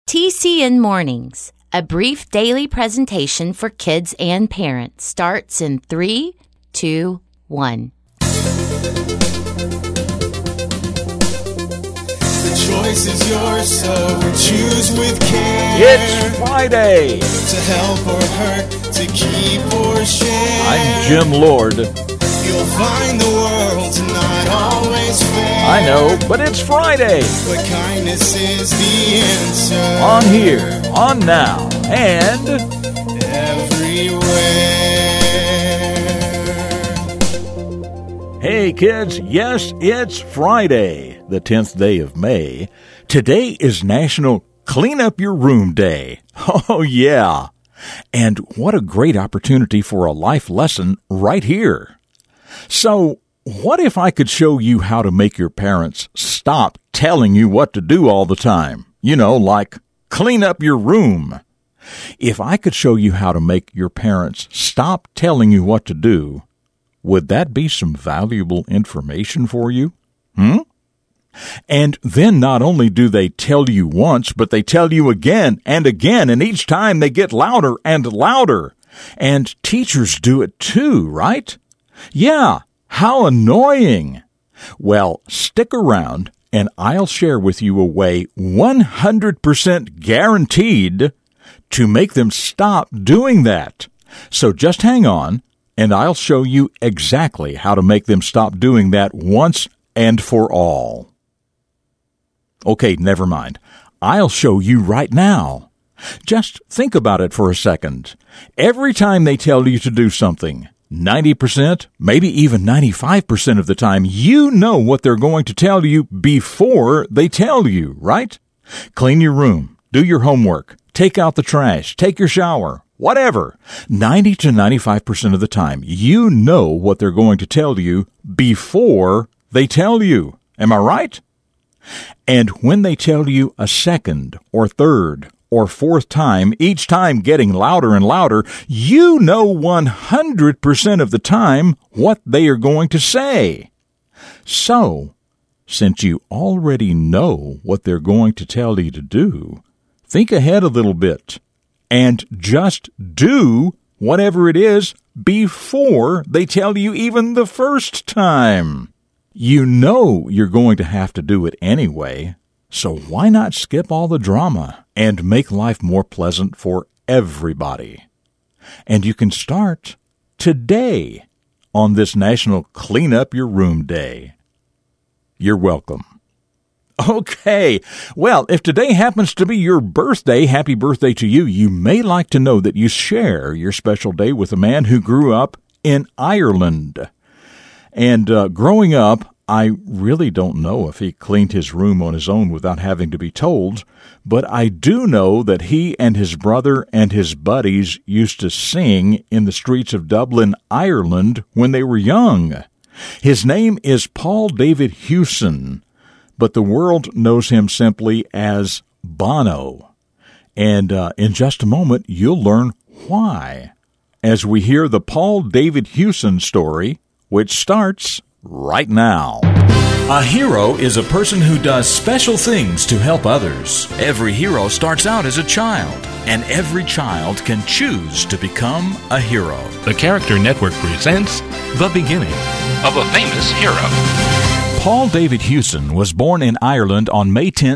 TCN Mornings, a brief daily presentation for kids and parents, starts in 3, 2, 1. The choice is yours, so choose with care. It's Friday. To help or hurt, to keep or share. I'm Jim Lord. You'll find the world's not always fair. I know, but it's Friday. But kindness is the answer. On here, on now, and everywhere. Hey kids, yes, it's Friday, the 10th day of May. Today is National Clean Up Your Room Day. Oh yeah. And what a great opportunity for a life lesson right here. So, what if I could show you how to make your parents stop telling you what to do all the time? You know, like clean up your room. If I could show you how to make your parents stop telling you what to do, would that be some valuable information for you? And then not only do they tell you once, but they tell you again and again, and each time they get louder and louder. And teachers do it too, right? Yeah, how annoying. Well, stick around, and I'll share with you a way 100% guaranteed to make them stop doing that. So just hang on, and I'll show you exactly how to make them stop doing that once and for all. Okay, never mind. I'll show you right now. Just think about it for a second. Every time they tell you to do something, 90%, maybe even 95% of the time, you know what they're going to tell you before they tell you, right? Clean your room, do your homework, take out the trash, take your shower, whatever. 90 to 95% of the time, you know what they're going to tell you before they tell you. Am I right? And when they tell you a second or third or fourth time, each time getting louder and louder, you know 100% of the time what they are going to say. So, since you already know what they're going to tell you to do, think ahead a little bit and just do whatever it is before they tell you even the first time. You know you're going to have to do it anyway, so why not skip all the drama and make life more pleasant for everybody? And you can start today on this National Clean Up Your Room Day. You're welcome. Okay, well, if today happens to be your birthday, happy birthday to you. You may like to know that you share your special day with a man who grew up in Ireland. And growing up, I really don't know if he cleaned his room on his own without having to be told, but I do know that he and his brother and his buddies used to sing in the streets of Dublin, Ireland, when they were young. His name is Paul David Hewson, but the world knows him simply as Bono. And in just a moment, you'll learn why, as we hear the Paul David Hewson story, which starts right now. A hero is a person who does special things to help others. Every hero starts out as a child, and every child can choose to become a hero. The Character Network presents The Beginning of a Famous Hero. Paul David Hewson was born in Ireland on May 10,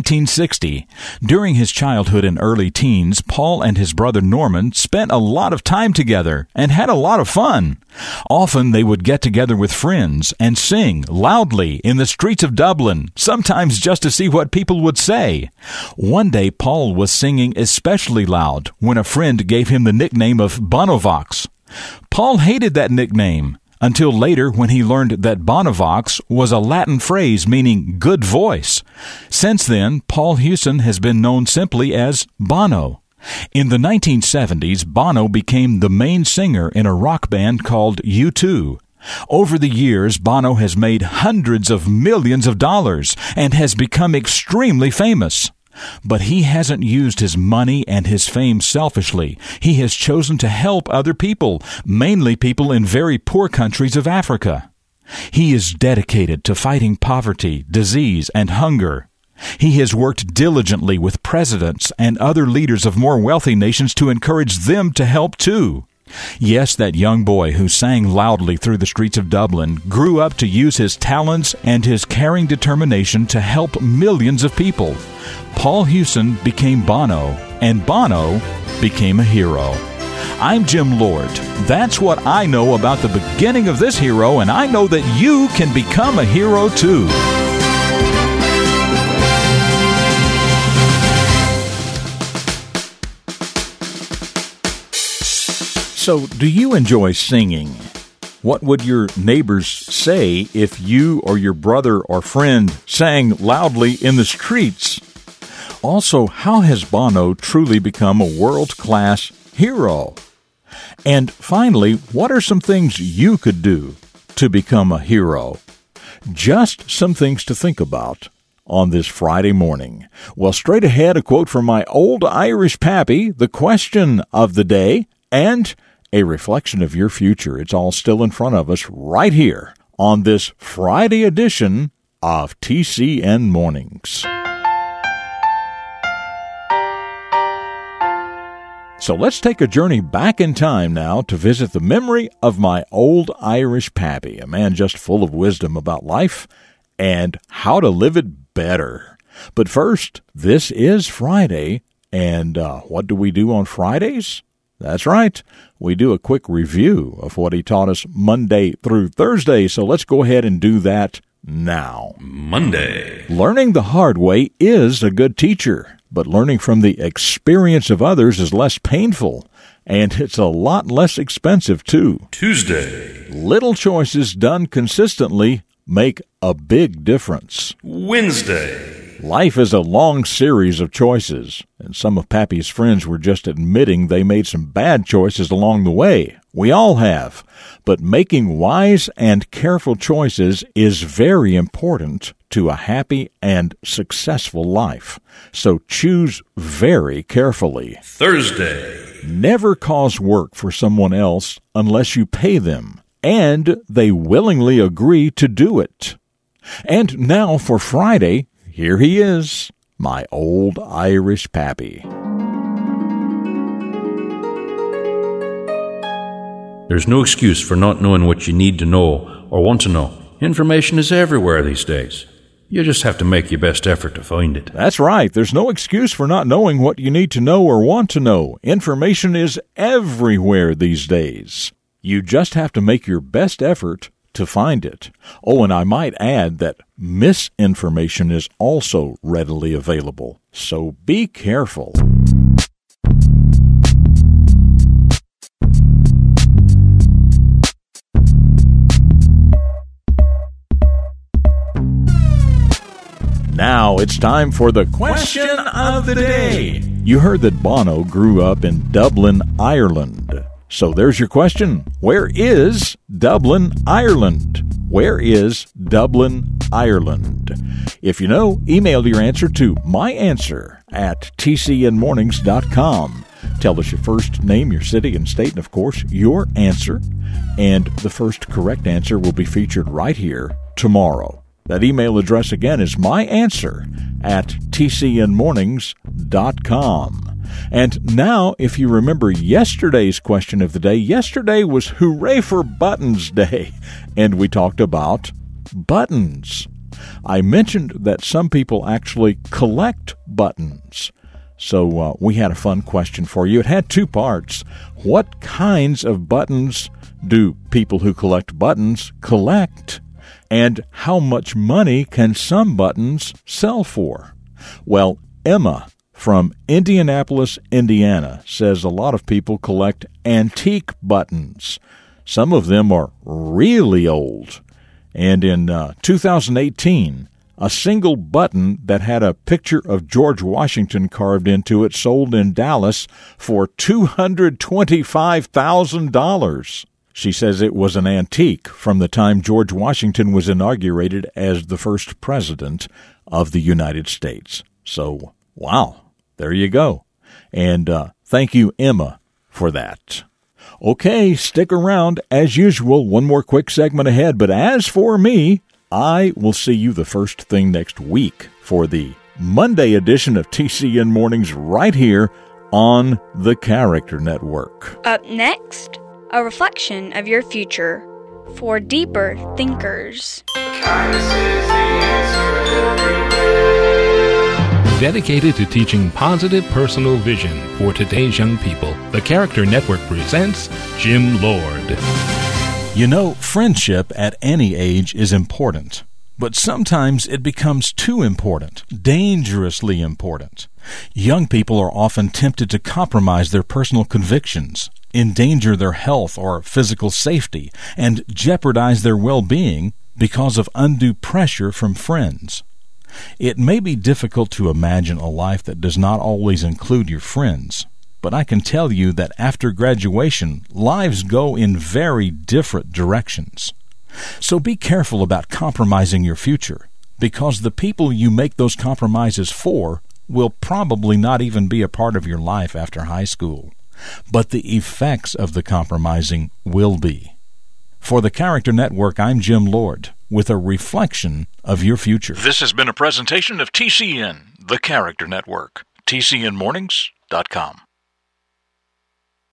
1960. During his childhood and early teens, Paul and his brother Norman spent a lot of time together and had a lot of fun. Often they would get together with friends and sing loudly in the streets of Dublin, sometimes just to see what people would say. One day Paul was singing especially loud when a friend gave him the nickname of Bonovox. Paul hated that nickname until later when he learned that Bonovox was a Latin phrase meaning good voice. Since then, Paul Hewson has been known simply as Bono. In the 1970s, Bono became the main singer in a rock band called U2. Over the years, Bono has made hundreds of millions of dollars and has become extremely famous. But he hasn't used his money and his fame selfishly. He has chosen to help other people, mainly people in very poor countries of Africa. He is dedicated to fighting poverty, disease, and hunger. He has worked diligently with presidents and other leaders of more wealthy nations to encourage them to help too. Yes, that young boy who sang loudly through the streets of Dublin grew up to use his talents and his caring determination to help millions of people. Paul Hewson became Bono, and Bono became a hero. I'm Jim Lord. That's what I know about the beginning of this hero, and I know that you can become a hero too. So, do you enjoy singing? What would your neighbors say if you or your brother or friend sang loudly in the streets? Also, how has Bono truly become a world-class hero? And finally, what are some things you could do to become a hero? Just some things to think about on this Friday morning. Well, straight ahead, a quote from my old Irish pappy, the question of the day, and a reflection of your future. It's all still in front of us right here on this Friday edition of TCN Mornings. So let's take a journey back in time now to visit the memory of my old Irish pappy, a man just full of wisdom about life and how to live it better. But first, this is Friday, and what do we do on Fridays? That's right. We do a quick review of what he taught us Monday through Thursday, so let's go ahead and do that now. Monday. Learning the hard way is a good teacher, but learning from the experience of others is less painful, and it's a lot less expensive, too. Tuesday. Little choices done consistently make a big difference. Wednesday. Life is a long series of choices, and some of Pappy's friends were just admitting they made some bad choices along the way. We all have. But making wise and careful choices is very important to a happy and successful life. So choose very carefully. Thursday. Never cause work for someone else unless you pay them, and they willingly agree to do it. And now for Friday, here he is, my old Irish pappy. There's no excuse for not knowing what you need to know or want to know. Information is everywhere these days. You just have to make your best effort to find it. That's right. There's no excuse for not knowing what you need to know or want to know. Information is everywhere these days. You just have to make your best effort to find it. Oh, and I might add that misinformation is also readily available, so be careful. Now it's time for the question of the day. You heard that Bono grew up in Dublin, Ireland. So there's your question. Where is Dublin, Ireland? Where is Dublin, Ireland? If you know, email your answer to myanswer@tcnmornings.com. Tell us your first name, your city and state, and of course, your answer. And the first correct answer will be featured right here tomorrow. That email address again is myanswer@tcnmornings.com. And now, if you remember yesterday's question of the day, yesterday was Hooray for Buttons Day, and we talked about buttons. I mentioned that some people actually collect buttons. So we had a fun question for you. It had two parts. What kinds of buttons do people who collect buttons collect? And how much money can some buttons sell for? Well, Emma from Indianapolis, Indiana, says a lot of people collect antique buttons. Some of them are really old. And in 2018, a single button that had a picture of George Washington carved into it sold in Dallas for $225,000. She says it was an antique from the time George Washington was inaugurated as the first president of the United States. So, wow. There you go. And thank you, Emma, for that. Okay, stick around. As usual, one more quick segment ahead. But as for me, I will see you the first thing next week for the Monday edition of TCN Mornings right here on the Character Network. Up next, a reflection of your future for deeper thinkers. Dedicated to teaching positive personal vision for today's young people, the Character Network presents Jim Lord. You know, friendship at any age is important, but sometimes it becomes too important, dangerously important. Young people are often tempted to compromise their personal convictions, endanger their health or physical safety, and jeopardize their well-being because of undue pressure from friends. It may be difficult to imagine a life that does not always include your friends, but I can tell you that after graduation, lives go in very different directions. So be careful about compromising your future, because the people you make those compromises for will probably not even be a part of your life after high school. But the effects of the compromising will be. For the Character Network, I'm Jim Lord, with a reflection of your future. This has been a presentation of TCN, the Character Network. TCNmornings.com.